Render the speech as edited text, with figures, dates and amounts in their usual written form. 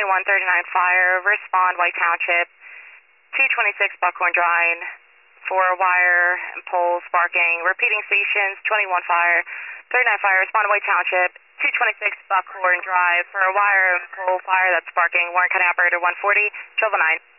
2139 fire, respond White Township, 226 Buckhorn Drive, for wire and pole sparking. Repeating stations, 21 fire, 39 fire, respond White Township, 226 Buckhorn Drive, for a wire and pole fire that's sparking. Warren County Operator 140, 1209.